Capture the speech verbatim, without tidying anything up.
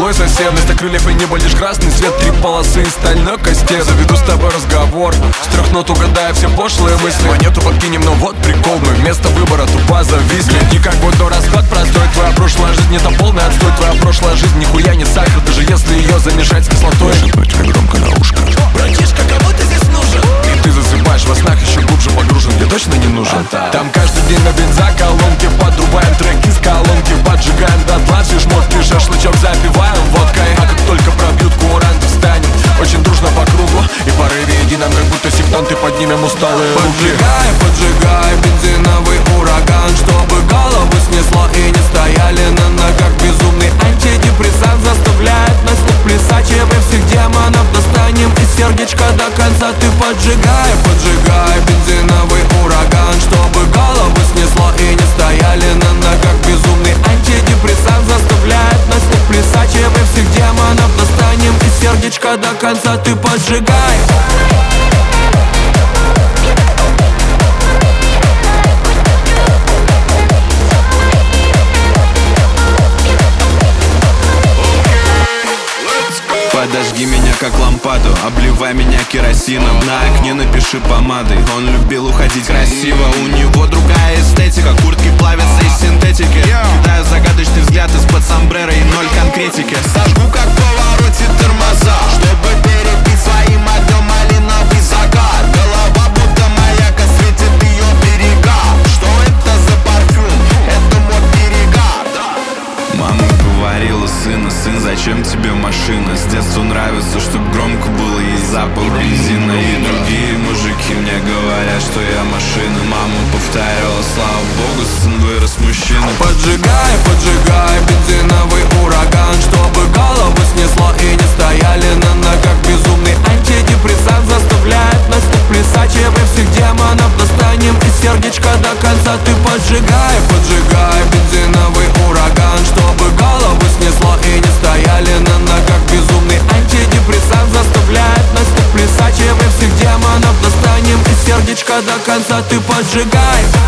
мной сосед. Вместо крыльев и неба лишь красный свет, три полосы и стальной костей. Заведу с тобой разговор, с трех нот угадая все пошлые мысли. Монету подкинем, но вот прикол, мы вместо выбора тупо зависли. Не как будто расклад простой, твоя прошлая жизнь это полный отстой. Твоя прошлая жизнь нихуя не сахар, даже если ее замешать с кислотой. Шепнуть тебе громко на ушко: братишка, кому ты здесь нужен? И ты засыпаешь во снах еще глубже погружен, где точно не нужен. А там каждый день на бензоколонке подрубаем треки с колонки, поджигаем дотла все шмотки, шашлычок запиваем водкой. А как только пробьют куранты, встанем очень дружно по кругу и в порыве едином, как будто сектанты, поднимем усталые руки. Поджигай, поджигай бензиновый ураган, чтобы голову снесло и не стояли на ногах. Безумный антидепрессант заставляет нас тут плясать, и мы всех демонов достанем из сердечка до конца. Ты поджигай, поджигай бензиновый ураган, чтобы голову снесло и не стояли на ногах. Безумный антидепрессант заставляет нас тут плясать, и мы всех демонов достанем из сердечка до конца. Ты поджигай. Подожги меня как лампаду, обливай меня керосином. На окне напиши помадой, он любил уходить красиво. У него другая эстетика, куртки плавятся из синтетики. Кидаю загадочный взгляд из-под сомбреро и ноль конкретики. Сожгу как в повороте тормоза, чтобы перебить своим огнем малиновый закат. Голова будто маяк осветит ее берега. Что это за парфюм? Это мой перегар. Мама говорила: сына, сын, зачем тебе машина? С детства нравится, чтоб громко было, есть запах бензина. И другие мужики мне говорят, что я машина. Мама повторяла: слава богу, сын вырос мужчина. Поджигай, поджигай бензиновый ураган, чтобы голову снесло и не стояли на ногах. Безумный антидепрессант заставляет нас тут плясать, и мы всех демонов достанем из сердечка до конца. Ты поджигай, поджигай бензиновый ураган, чтобы голову снесло и не стояли на ногах. Безумный антидепрессант заставляет нас тут плясать, и мы всех демонов достанем из сердечка до конца. Ты поджигай.